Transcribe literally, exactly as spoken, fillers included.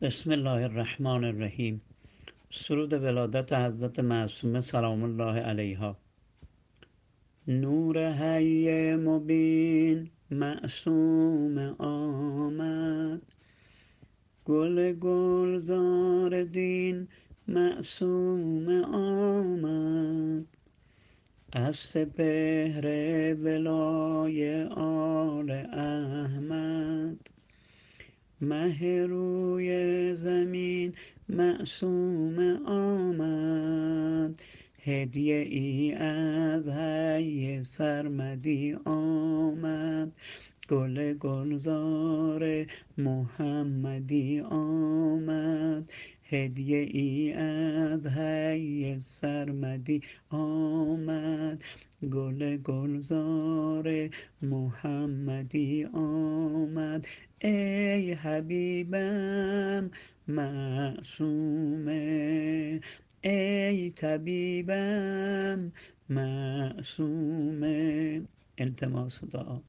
بسم الله الرحمن الرحیم. سرود ولادت حضرت معصومه سلام الله علیها. نور حی مبین معصوم آمد، گل گلزار دین معصوم آمد. از سپهر ولای آل احمد، مه روی زمین معصوم آمد. هدیه ای از حی سرمدی آمد، گل گلزار محمدی آمد. هدیه ای از حی سرمدی آمد، گل گلزار محمدی آمد. ای حبیبم معصومه، ای طبیبم معصومه. التماس دعا.